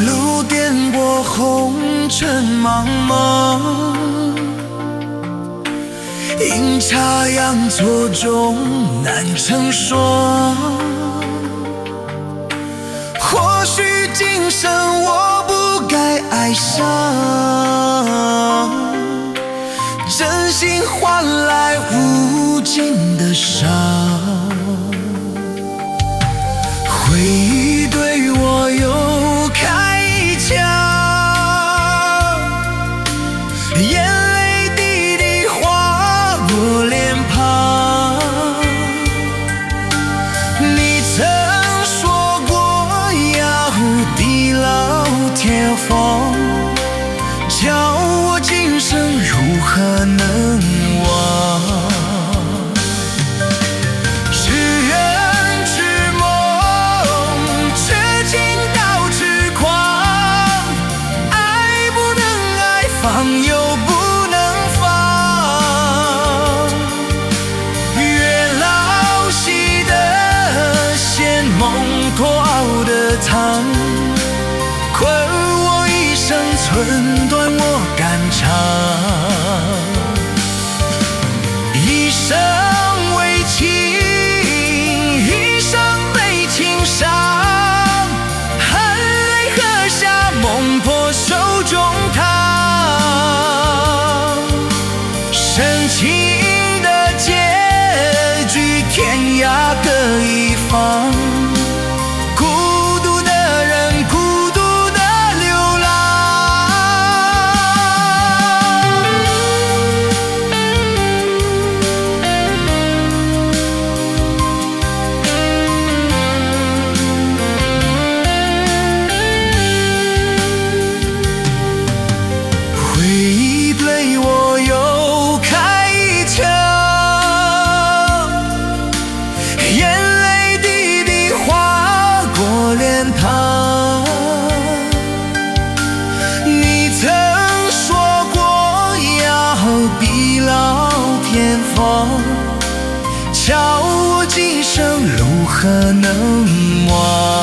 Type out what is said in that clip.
路颠簸，红尘茫茫，阴差阳错终难成双。或许今生我不该爱上，真心换来无尽的伤。回忆对我又开一枪，眼泪滴滴划过脸庞。你曾说过要地老天荒，叫我今生如何能忘？又不能放，月老戏的线，梦破熬的汤，困我一生，寸断我肝肠。一生为情，一生被情伤，含泪喝下梦破手中汤。深情的结局，天涯各一方。孤独的人，孤独的流浪。回忆对我又开一枪，眼泪滴滴划过脸庞。你曾说过要地老天荒，叫我今生如何能忘？